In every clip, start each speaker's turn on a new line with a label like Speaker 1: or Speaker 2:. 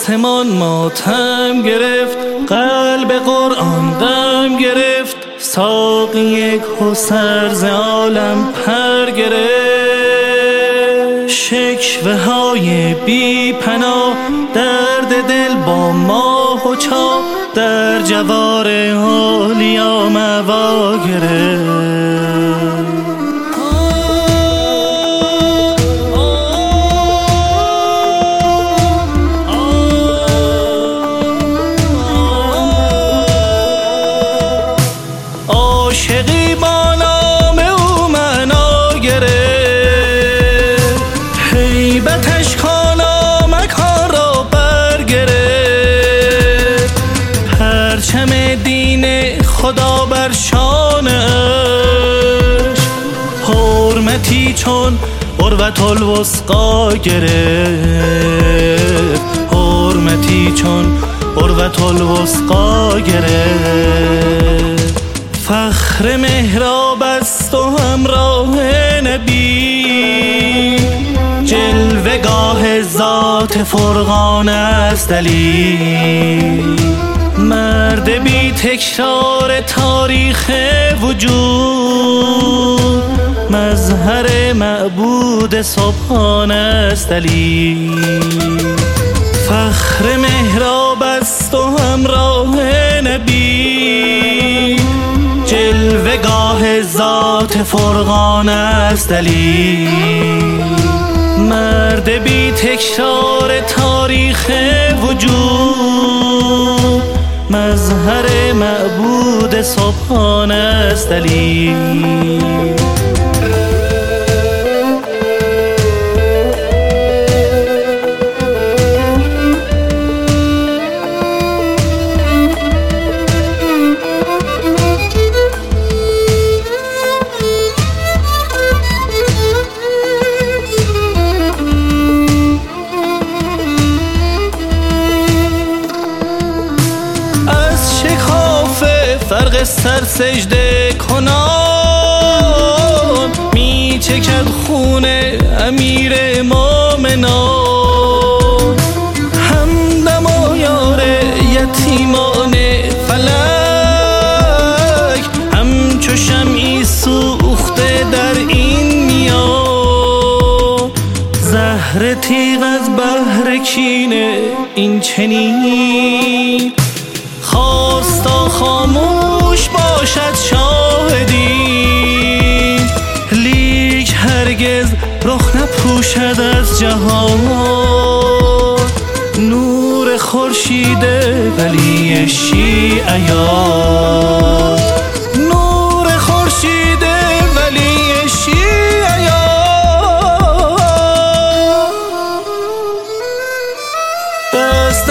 Speaker 1: آسمان ماتم گرفت، قلب قرآن دم گرفت، ساقی کوثر ز عالم پر گرفت. شکوه های بی پناه، درد دل با ماه و چاه، در جوار اولیا موا گرفت. عاشقی با نام او معنا گرفت، هیبتش کانا مکان را برگرفت. پرچم دین خدا بر شانش، حرمتی چون عروة الوثقی گرفت، حرمتی چون عروة الوثقی گرفت. فخر محراب است و همراه نبی، جلوه گاه ذات فرقان است علی. مرد بی تکرار تاریخ وجود، مظهر معبود سبحان است علی. فخر محراب است و همراه نبی، جلوه گاه ذات فرقان است علی. مرد بی تکرار تاریخ وجود، مظهر معبود سبحان است علی. فرق سر سجده کنان، می چکد خون امیر مومنان. همدم و یار یتیمان فلک، همچو شمعی سوخته در این میان. زهر تیغ از بحر کینه این چنین، خواستا خاموش باشد شاهدی. لیک هرگز رخ نپوشد از جهان، نور خورشید ولی شیعیان. نور خورشید ولی شیعیان. دست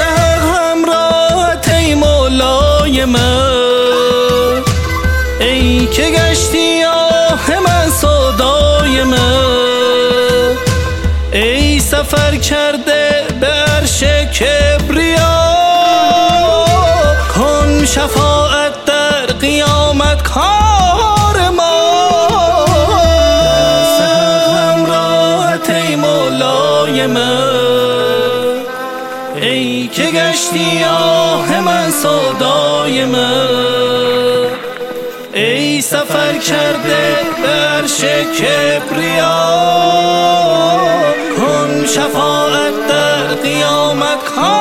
Speaker 1: من، ای که گشتی آه من سودای من. ای سفر کرده به عرش کبریا، کن شفاعت در قیامت کار ما. دست همراهت ای مولای من، ای که گشتی آه من سودای من. ای سفر کرده به عرش کبریا، کن شفاعت در قیامت کار